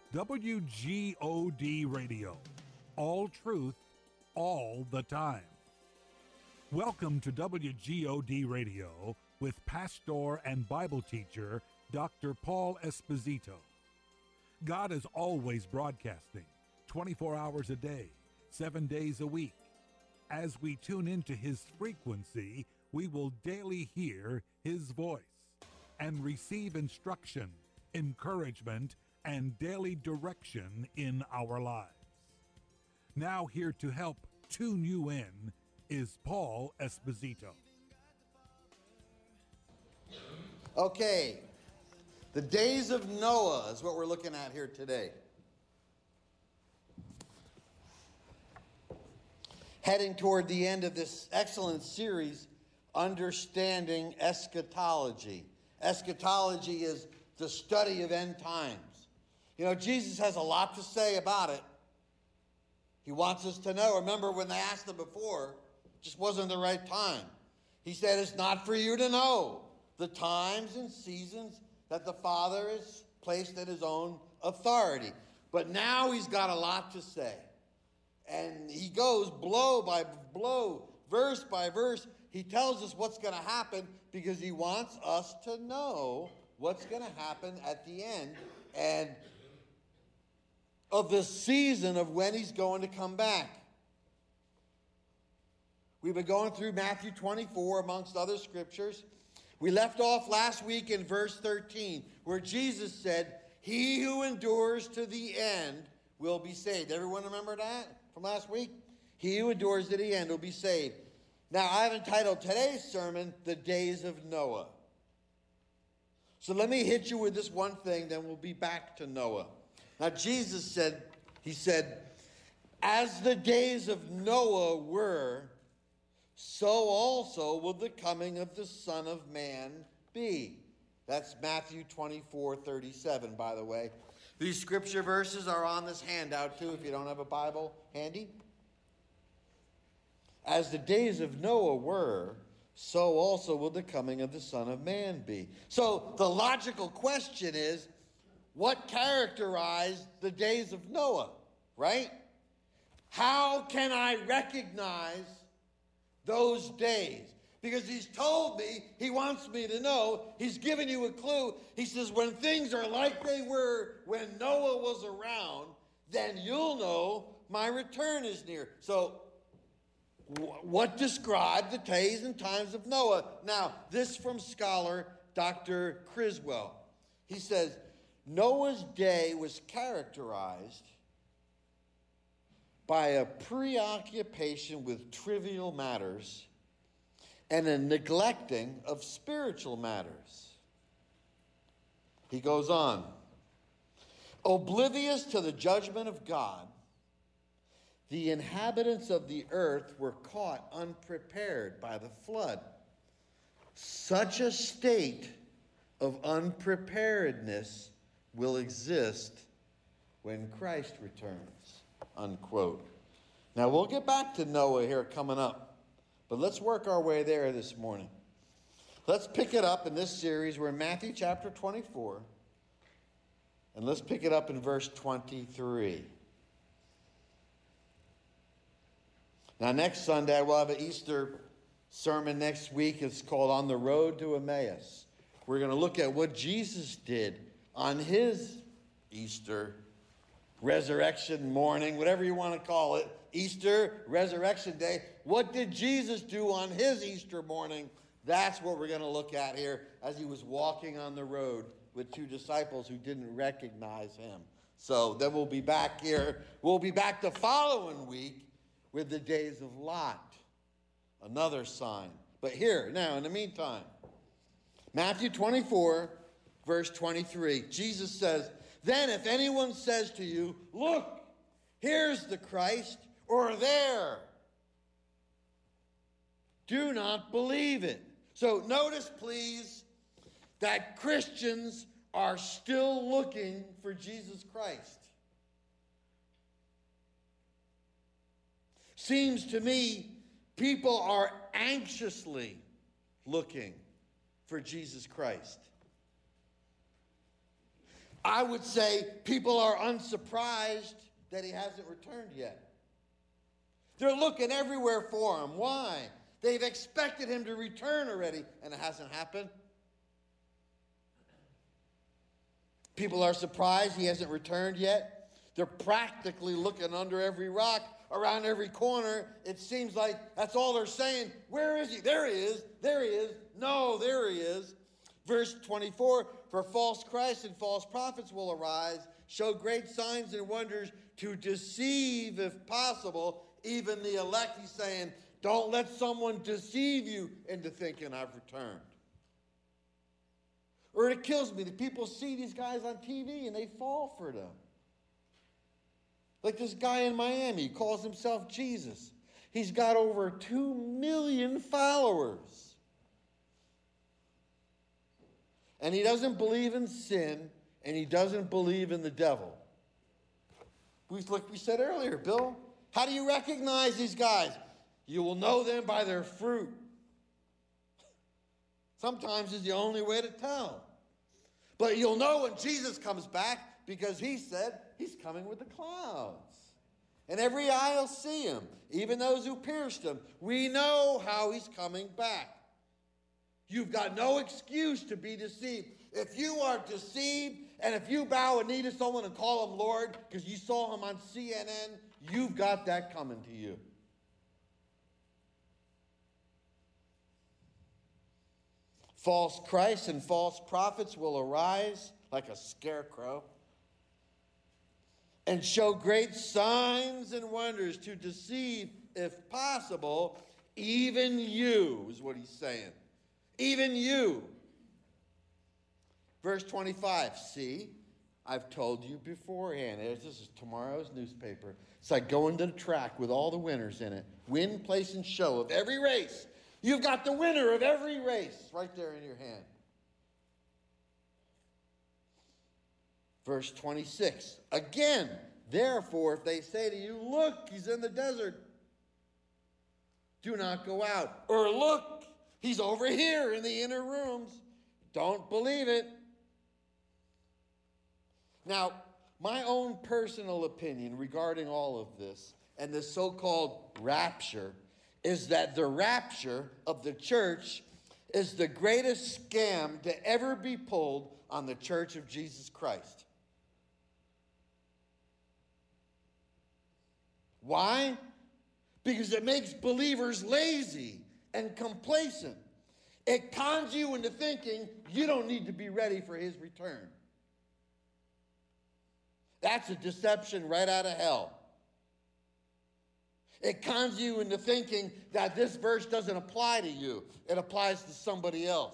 WGOD Radio. All truth, all the time. Welcome to WGOD Radio with pastor and Bible teacher Dr. Paul Esposito. God is always broadcasting 24 hours a day, 7 days a week. As we tune into His frequency, we will daily hear His voice and receive instruction, encouragement, and daily direction in our lives. Now here to help tune you in is Paul Esposito. Okay, the days of Noah is what we're looking at here today. Heading toward the end of this excellent series, Understanding Eschatology. Eschatology is the study of end times. You know, Jesus has a lot to say about it. He wants us to know. Remember when they asked him before, it just wasn't the right time. He said, it's not for you to know the times and seasons that the Father has placed at his own authority. But now he's got a lot to say. And he goes blow by blow, verse by verse. He tells us what's going to happen because he wants us to know what's going to happen at the end and of the season of when he's going to come back. We've been going through Matthew 24 amongst other scriptures. We left off last week in verse 13 where Jesus said, "He who endures to the end will be saved." Everyone remember that from last week? He who endures to the end will be saved. Now, I've entitled today's sermon, The Days of Noah. So let me hit you with this one thing, then we'll be back to Noah. Now, Jesus said, he said, as the days of Noah were, so also will the coming of the Son of Man be. That's Matthew 24:37, by the way. These scripture verses are on this handout, too, if you don't have a Bible handy. As the days of Noah were, so also will the coming of the Son of Man be. So the logical question is, what characterized the days of Noah, right? How can I recognize those days? Because he's told me, he wants me to know, he's given you a clue. He says, when things are like they were when Noah was around, then you'll know my return is near. So, what described the days and times of Noah? Now, this from scholar Dr. Criswell. He says, Noah's day was characterized by a preoccupation with trivial matters and a neglecting of spiritual matters. He goes on. Oblivious to the judgment of God, the inhabitants of the earth were caught unprepared by the flood. Such a state of unpreparedness will exist when Christ returns, unquote. Now, we'll get back to Noah here coming up, but let's work our way there this morning. Let's pick it up in this series. We're in Matthew chapter 24, and let's pick it up in verse 23. Now, next Sunday, we'll have an Easter sermon next week. It's called On the Road to Emmaus. We're going to look at what Jesus did on his Easter resurrection morning, whatever you want to call it, Easter, Resurrection Day. What did Jesus do on his Easter morning? That's what we're going to look at here as he was walking on the road with two disciples who didn't recognize him. So then we'll be back here. We'll be back the following week with the days of Lot, another sign. But here, now, in the meantime, Matthew 24, verse 23, Jesus says, then if anyone says to you, look, here's the Christ, or there, do not believe it. So notice, please, that Christians are still looking for Jesus Christ. Seems to me people are anxiously looking for Jesus Christ. I would say people are unsurprised that he hasn't returned yet. They're looking everywhere for him. Why? They've expected him to return already, and it hasn't happened. People are surprised he hasn't returned yet. They're practically looking under every rock, around every corner. It seems like that's all they're saying. Where is he? There he is. There he is. No, there he is. Verse 24, for false Christs and false prophets will arise, show great signs and wonders to deceive, if possible, even the elect. He's saying, don't let someone deceive you into thinking I've returned. Or it kills me that people see these guys on TV and they fall for them. Like this guy in Miami, he calls himself Jesus. He's got over 2 million followers. And he doesn't believe in sin, and he doesn't believe in the devil. Like we said earlier, Bill, how do you recognize these guys? You will know them by their fruit. Sometimes it's the only way to tell. But you'll know when Jesus comes back because he said he's coming with the clouds. And every eye will see him, even those who pierced him. We know how he's coming back. You've got no excuse to be deceived. If you are deceived and if you bow a knee to someone and call him Lord because you saw him on CNN, you've got that coming to you. False Christs and false prophets will arise like a scarecrow and show great signs and wonders to deceive, if possible, even you, is what he's saying. Even you. Verse 25, see, I've told you beforehand. This is tomorrow's newspaper. It's like going to the track with all the winners in it. Win, place, and show of every race. You've got the winner of every race right there in your hand. Verse 26. Again, therefore, if they say to you, look, he's in the desert, do not go out. Or look, he's over here in the inner rooms. Don't believe it. Now, my own personal opinion regarding all of this and this so-called rapture is that the rapture of the church is the greatest scam to ever be pulled on the church of Jesus Christ. Why? Because it makes believers lazy and complacent. It cons you into thinking you don't need to be ready for his return. That's a deception right out of hell. It cons you into thinking that this verse doesn't apply to you. It applies to somebody else.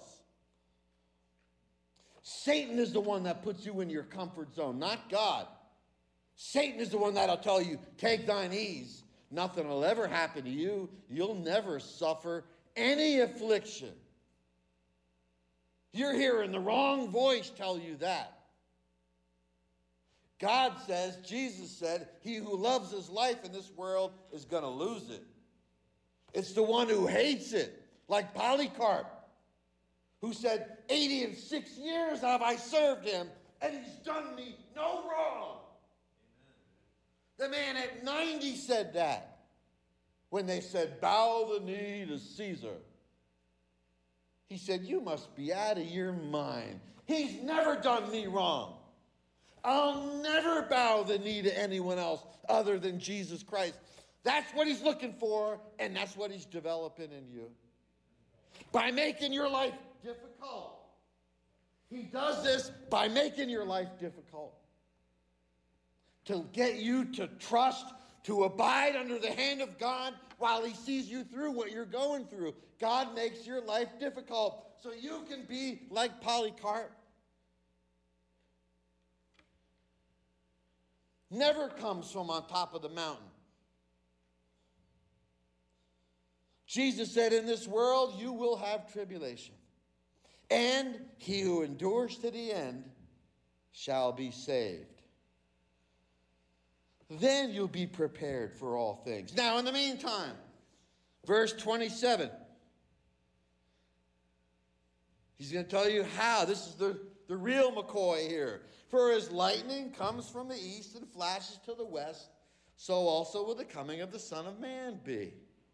Satan is the one that puts you in your comfort zone, not God. Satan is the one that'll tell you, take thine ease. Nothing will ever happen to you. You'll never suffer any affliction. You're hearing the wrong voice tell you that. God says, Jesus said, he who loves his life in this world is going to lose it. It's the one who hates it, like Polycarp, who said, 86 years have I served him, and he's done me no wrong. Amen. The man at 90 said that when they said, bow the knee to Caesar. He said, you must be out of your mind. He's never done me wrong. I'll never bow the knee to anyone else other than Jesus Christ. That's what he's looking for, and that's what he's developing in you. By making your life difficult. He does this by making your life difficult. To get you to trust, to abide under the hand of God while he sees you through what you're going through. God makes your life difficult so you can be like Polycarp. Never comes from on top of the mountain. Jesus said, in this world you will have tribulation. And he who endures to the end shall be saved. Then you'll be prepared for all things. Now, in the meantime, verse 27. He's going to tell you how. This is the real McCoy here. For as lightning comes from the east and flashes to the west, so also will the coming of the Son of Man be.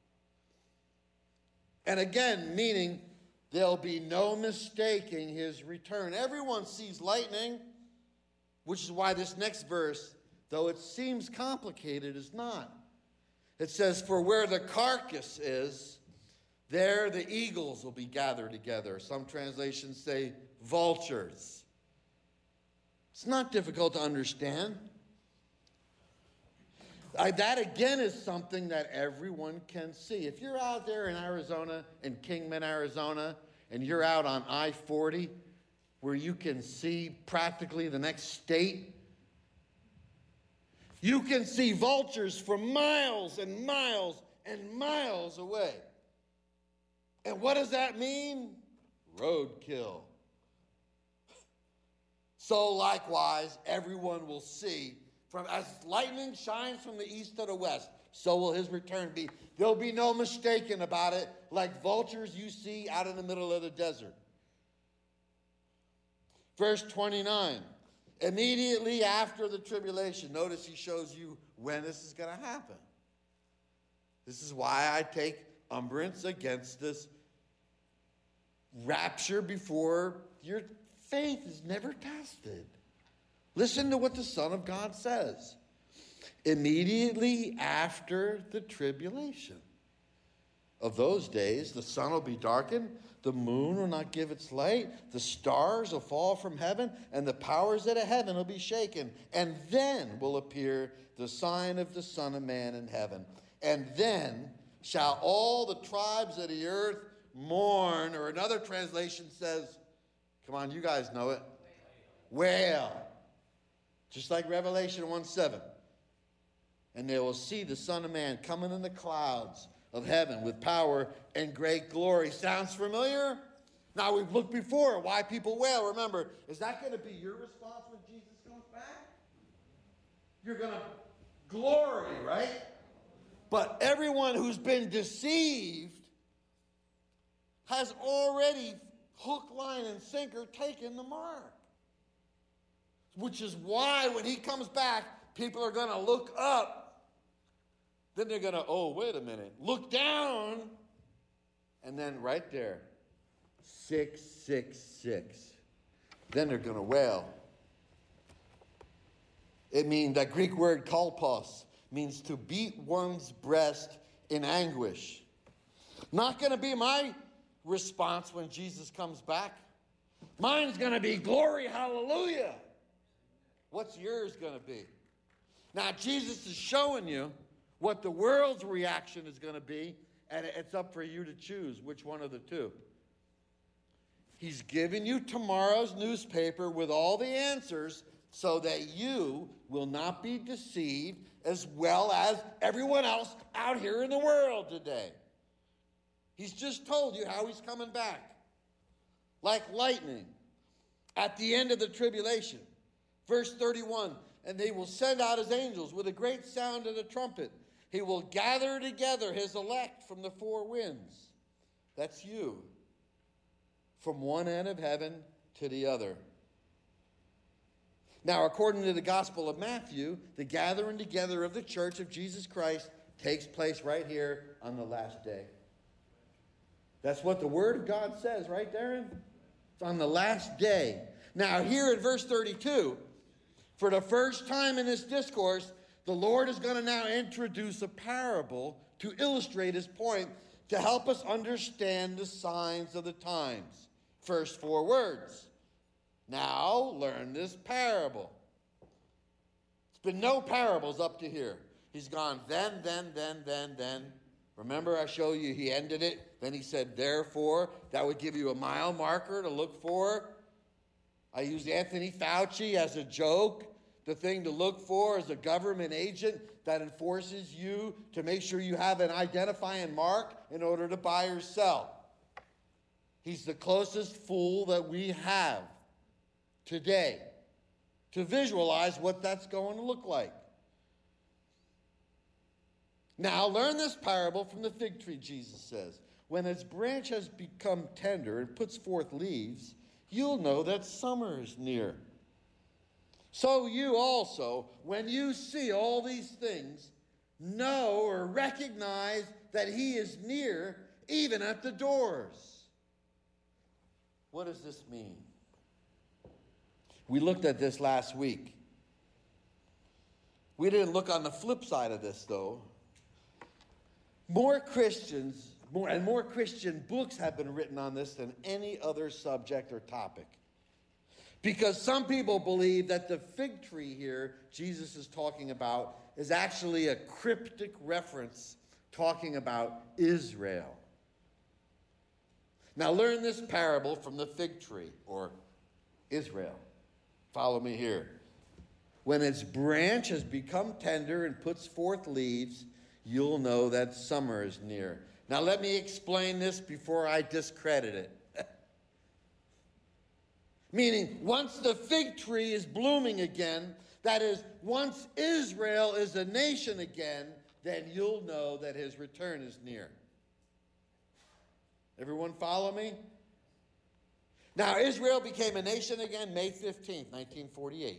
And again, meaning there'll be no mistaking his return. Everyone sees lightning, which is why this next verse, though it seems complicated, is not. It says, for where the carcass is, there the eagles will be gathered together. Some translations say vultures. It's not difficult to understand. That again is something that everyone can see. If you're out there in Arizona, in Kingman, Arizona, and you're out on I-40, where you can see practically the next state, you can see vultures from miles and miles and miles away. And what does that mean? Roadkill. So likewise, everyone will see, from as lightning shines from the east to the west, so will his return be. There'll be no mistaking about it, like vultures you see out in the middle of the desert. Verse 29, immediately after the tribulation. Notice he shows you when this is going to happen. This is why I take umbrance against this rapture before your faith is never tested. Listen to what the Son of God says. Immediately after the tribulation of those days, the sun will be darkened, the moon will not give its light, the stars will fall from heaven, and the powers of the heaven will be shaken. And then will appear the sign of the Son of Man in heaven. And then shall all the tribes of the earth mourn, or another translation says, come on, you guys know it, wail. Just like Revelation 1:7. And they will see the Son of Man coming in the clouds of heaven with power and great glory. Sounds familiar? Now, we've looked before why people wail. Remember, is that going to be your response when Jesus comes back? You're going to glory, right? But everyone who's been deceived has already hook, line, and sinker taken the mark. Which is why when he comes back, people are going to look up. Then they're going to, oh, wait a minute, look down. And then right there, 666. Then they're going to wail. It means, that Greek word kolpos means to beat one's breast in anguish. Not going to be my response when Jesus comes back. Mine's going to be glory, hallelujah. What's yours going to be? Now, Jesus is showing you what the world's reaction is going to be, and it's up for you to choose which one of the two. He's giving you tomorrow's newspaper with all the answers so that you will not be deceived, as well as everyone else out here in the world today. He's just told you how he's coming back. Like lightning at the end of the tribulation. Verse 31, and they will send out his angels with a great sound of the trumpet. He will gather together his elect from the four winds. That's you. From one end of heaven to the other. Now, according to the Gospel of Matthew, the gathering together of the church of Jesus Christ takes place right here on the last day. That's what the Word of God says, right, Darren? It's on the last day. Now, here in verse 32, for the first time in this discourse, the Lord is going to now introduce a parable to illustrate his point, to help us understand the signs of the times. First four words. Now, learn this parable. It's been no parables up to here. He's gone then. Remember, I showed you he ended it. Then he said, therefore. That would give you a mile marker to look for. I used Anthony Fauci as a joke. The thing to look for is a government agent that enforces you to make sure you have an identifying mark in order to buy or sell. He's the closest fool that we have today to visualize what that's going to look like. Now, learn this parable from the fig tree, Jesus says. When its branch has become tender and puts forth leaves, you'll know that summer is near. So you also, when you see all these things, know or recognize that he is near, even at the doors. What does this mean? We looked at this last week. We didn't look on the flip side of this, though. More Christian books have been written on this than any other subject or topic. Because some people believe that the fig tree here Jesus is talking about is actually a cryptic reference talking about Israel. Now learn this parable from the fig tree, or Israel. Follow me here. When its branch has become tender and puts forth leaves, you'll know that summer is near. Now let me explain this before I discredit it. Meaning, once the fig tree is blooming again, that is, once Israel is a nation again, then you'll know that his return is near. Everyone follow me? Now, Israel became a nation again May 15th, 1948.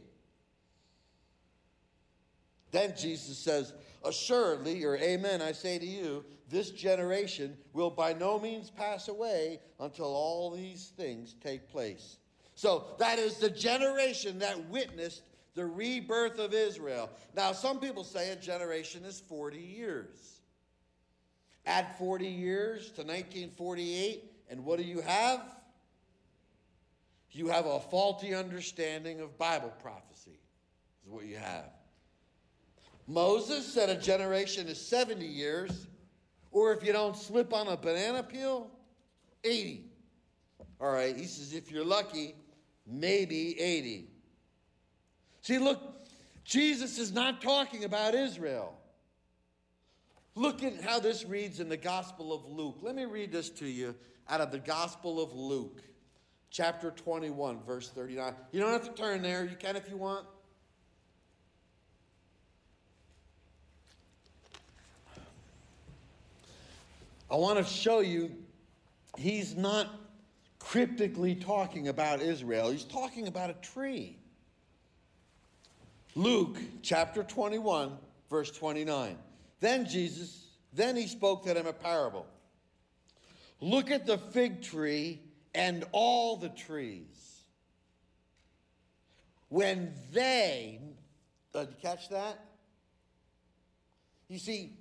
Then Jesus says, assuredly, or amen, I say to you, this generation will by no means pass away until all these things take place. So that is the generation that witnessed the rebirth of Israel. Now, some people say a generation is 40 years. Add 40 years to 1948, and what do you have? You have a faulty understanding of Bible prophecy, is what you have. Moses said a generation is 70 years, or if you don't slip on a banana peel, 80. All right, he says if you're lucky, maybe 80. See, look, Jesus is not talking about Israel. Look at how this reads in the Gospel of Luke. Let me read this to you out of the Gospel of Luke, chapter 21, verse 39. You don't have to turn there. You can if you want. I want to show you he's not cryptically talking about Israel. He's talking about a tree. Luke chapter 21, verse 29. Then he spoke to them a parable. Look at the fig tree and all the trees. When they, did you catch that? You see,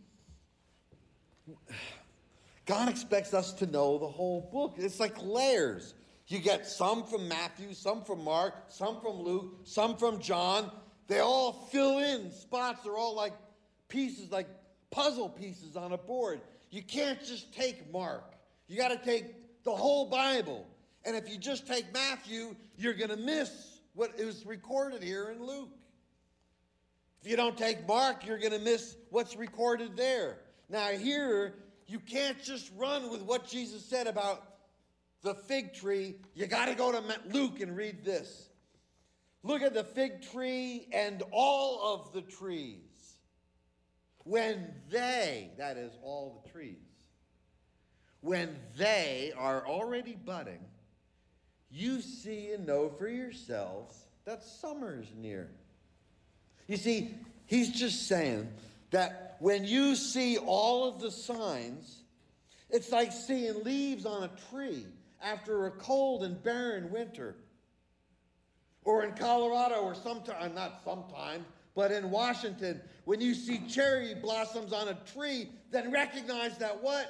God expects us to know the whole book. It's like layers. You get some from Matthew, some from Mark, some from Luke, some from John. They all fill in spots. They're all like pieces, like puzzle pieces on a board. You can't just take Mark. You got to take the whole Bible. And if you just take Matthew, you're going to miss what is recorded here in Luke. If you don't take Mark, you're going to miss what's recorded there. Now here, you can't just run with what Jesus said about the fig tree. You got to go to Luke and read this. Look at the fig tree and all of the trees. When they, that is all the trees, when they are already budding, you see and know for yourselves that summer is near. You see, he's just saying that when you see all of the signs, it's like seeing leaves on a tree after a cold and barren winter. Or in Colorado, or not sometimes, but in Washington, when you see cherry blossoms on a tree, then recognize that what?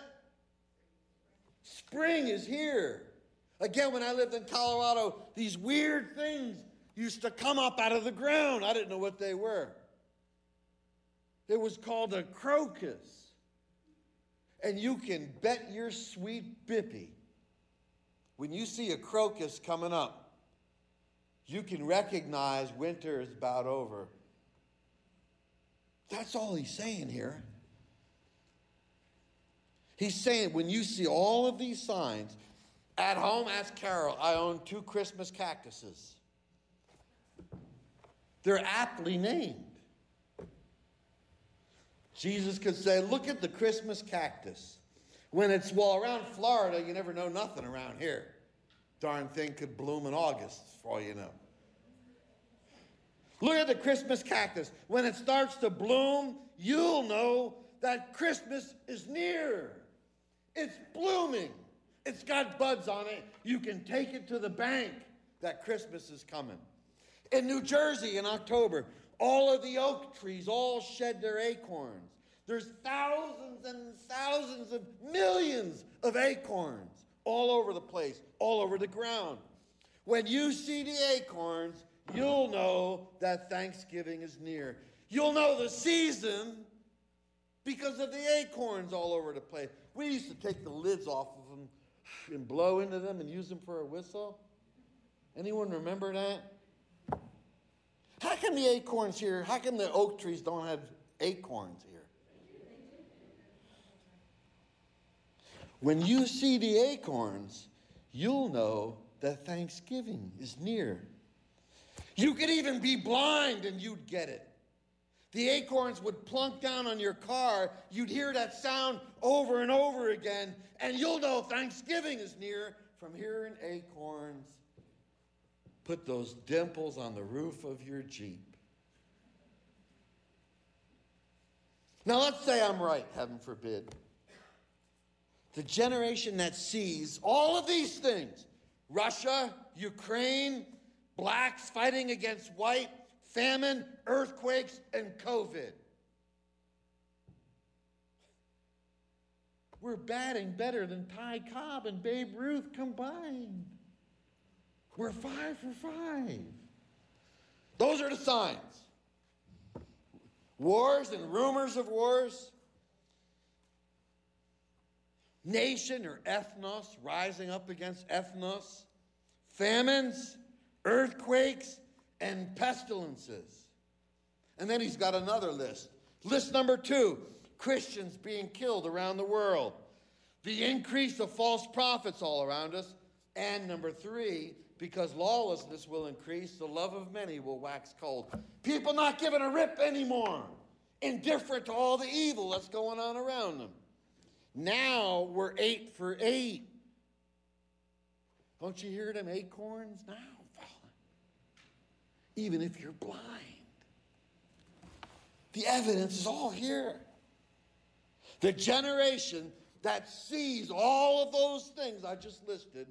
Spring is here. Again, when I lived in Colorado, these weird things used to come up out of the ground. I didn't know what they were. It was called a crocus. And you can bet your sweet bippy, when you see a crocus coming up, you can recognize winter is about over. That's all he's saying here. He's saying when you see all of these signs, at home, ask Carol, I own 2 Christmas cactuses. They're aptly named. Jesus could say, look at the Christmas cactus. When it's, around Florida, you never know nothing around here. Darn thing could bloom in August, for all you know. Look at the Christmas cactus. When it starts to bloom, you'll know that Christmas is near. It's blooming. It's got buds on it. You can take it to the bank that Christmas is coming. In New Jersey in October, all of the oak trees all shed their acorns. There's thousands and thousands of millions of acorns all over the place, all over the ground. When you see the acorns, you'll know that Thanksgiving is near. You'll know the season because of the acorns all over the place. We used to take the lids off of them and blow into them and use them for a whistle. Anyone remember that? How come the acorns here, how come the oak trees don't have acorns here? When you see the acorns, you'll know that Thanksgiving is near. You could even be blind and you'd get it. The acorns would plunk down on your car. You'd hear that sound over and over again, and you'll know Thanksgiving is near from hearing acorns. Put those dimples on the roof of your Jeep. Now let's say I'm right, heaven forbid. The generation that sees all of these things, Russia, Ukraine, blacks fighting against white, famine, earthquakes, and COVID. We're batting better than Ty Cobb and Babe Ruth combined. We're 5 for 5. Those are the signs. Wars and rumors of wars. Nation or ethnos rising up against ethnos. Famines, earthquakes, and pestilences. And then he's got another list. List number 2, Christians being killed around the world. The increase of false prophets all around us. And number 3, because lawlessness will increase, the love of many will wax cold. People not giving a rip anymore. Indifferent to all the evil that's going on around them. Now we're 8 for 8. Don't you hear them acorns now falling? Even if you're blind. The evidence is all here. The generation that sees all of those things I just listed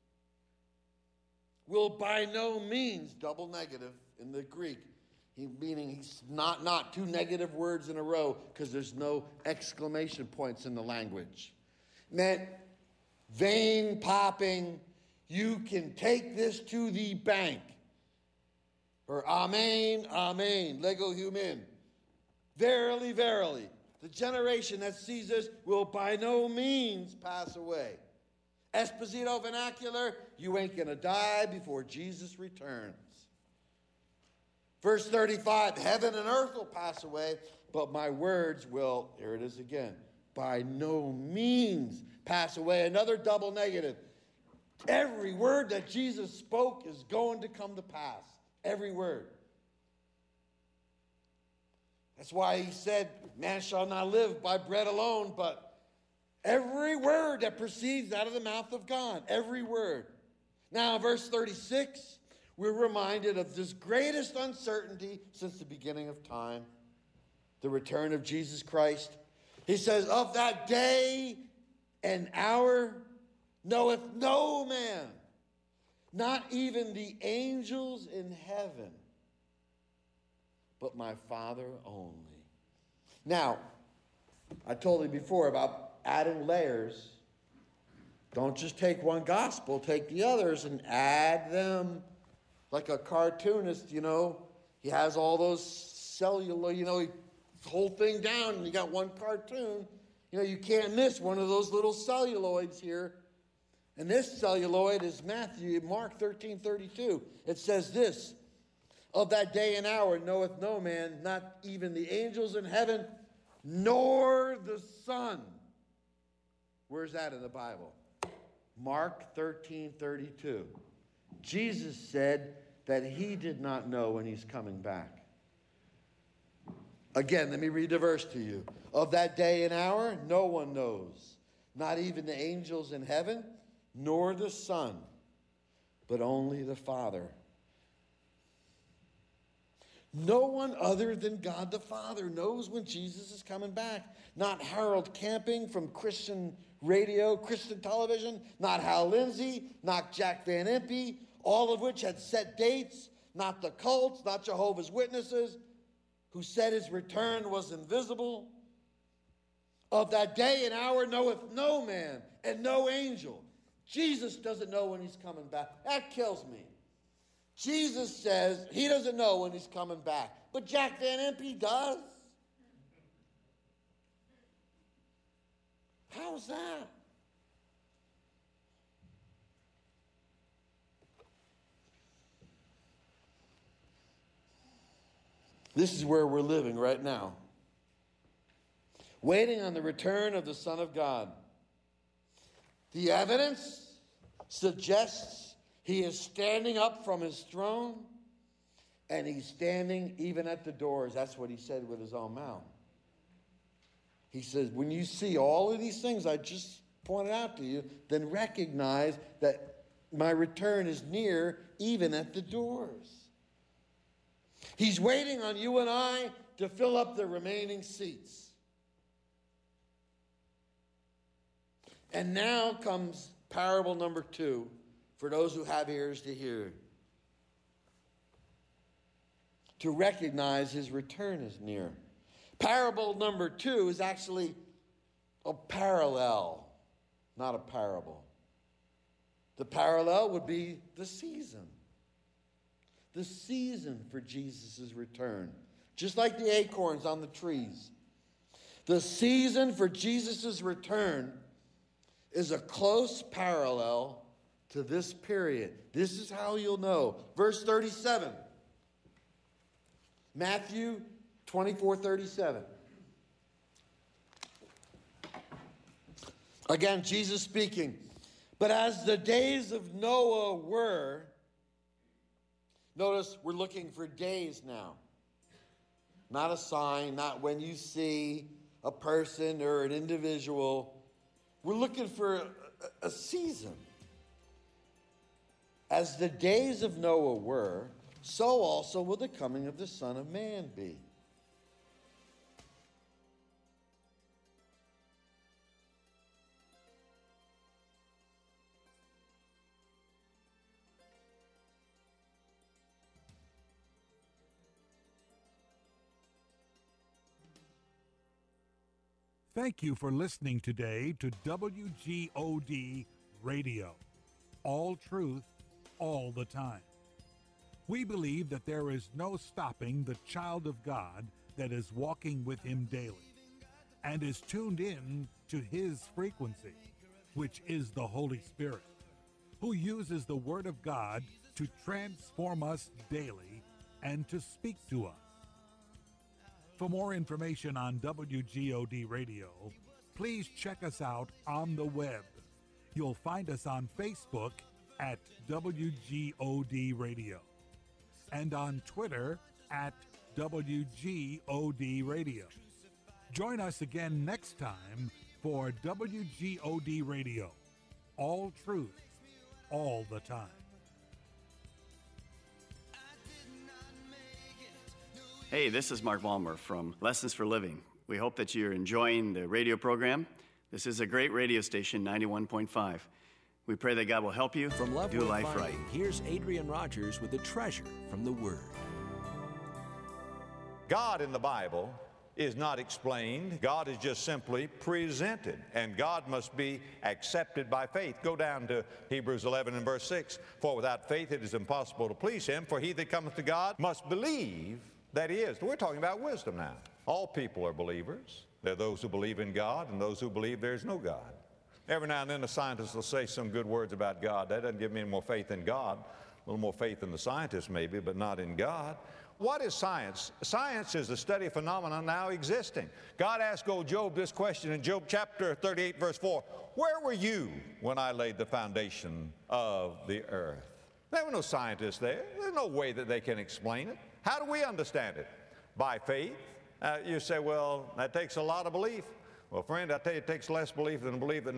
will by no means, double negative in the Greek, meaning he's not 2 negative words in a row because there's no exclamation points in the language. Meant vein popping, you can take this to the bank. Or amen, amen, lego humin. Verily, verily, the generation that sees this will by no means pass away. Esposito vernacular, you ain't gonna die before Jesus returns. Verse 35, heaven and earth will pass away, but my words will, here it is again, by no means pass away. Another double negative. Every word that Jesus spoke is going to come to pass. Every word. That's why he said, man shall not live by bread alone, but every word that proceeds out of the mouth of God. Every word. Now, verse 36, we're reminded of this greatest uncertainty since the beginning of time, the return of Jesus Christ. He says, of that day and hour knoweth no man, not even the angels in heaven, but my Father only. Now, I told you before about adding layers. Don't just take one gospel, take the others and add them. Like a cartoonist, he has all those celluloid, he whole thing down and you got one cartoon. You can't miss one of those little celluloids here. And this celluloid is Mark 13:32. It says this, of that day and hour knoweth no man, not even the angels in heaven, nor the Son. Where's that in the Bible? Mark 13:32. Jesus said that he did not know when he's coming back. Again, let me read the verse to you. Of that day and hour, no one knows, not even the angels in heaven, nor the Son, but only the Father. No one other than God the Father knows when Jesus is coming back. Not Harold Camping from Christian radio, Christian television, not Hal Lindsey, not Jack Van Impe, all of which had set dates, not the cults, not Jehovah's Witnesses, who said his return was invisible. Of that day and hour knoweth no man and no angel. Jesus doesn't know when he's coming back. That kills me. Jesus says he doesn't know when he's coming back. But Jack Van Impe does. How's that? This is where we're living right now. Waiting on the return of the Son of God. The evidence suggests he is standing up from his throne, and he's standing even at the doors. That's what he said with his own mouth. He says, when you see all of these things I just pointed out to you, then recognize that my return is near, even at the doors. He's waiting on you and I to fill up the remaining seats. And now comes parable number 2, for those who have ears to hear. To recognize his return is near. Parable number 2 is actually a parallel, not a parable. The parallel would be the season. The season for Jesus' return. Just like the acorns on the trees. The season for Jesus' return is a close parallel to this period. This is how you'll know. Verse 37. Matthew 24:37. Again, Jesus speaking. But as the days of Noah were, notice we're looking for days now. Not a sign, not when you see a person or an individual. We're looking for a season. As the days of Noah were, so also will the coming of the Son of Man be. Thank you for listening today to WGOD Radio. All truth, all the time. We believe that there is no stopping the child of God that is walking with him daily and is tuned in to his frequency, which is the Holy Spirit, who uses the Word of God to transform us daily and to speak to us. For more information on WGOD Radio, please check us out on the web. You'll find us on Facebook at WGOD Radio and on Twitter at WGOD Radio. Join us again next time for WGOD Radio. All truth, all the time. Hey, this is Mark Balmer from Lessons for Living. We hope that you're enjoying the radio program. This is a great radio station, 91.5. We pray that God will help you from do life Finding, right. Here's Adrian Rogers with a treasure from the Word. God in the Bible is not explained. God is just simply presented, and God must be accepted by faith. Go down to Hebrews 11 and verse 6. For without faith it is impossible to please him, for he that cometh to God must believe that he is. We're talking about wisdom now. All people are believers. There are those who believe in God and those who believe there is no God. Every now and then a scientist will say some good words about God. That doesn't give me any more faith in God. A little more faith in the scientist maybe, but not in God. What is science? Science is the study of phenomena now existing. God asked old Job this question in Job chapter 38 verse 4. Where were you when I laid the foundation of the earth? There were no scientists there. There's no way that they can explain it. How do we understand it? By faith. You say, well, that takes a lot of belief. Well, friend, I tell you, it takes less belief than belief that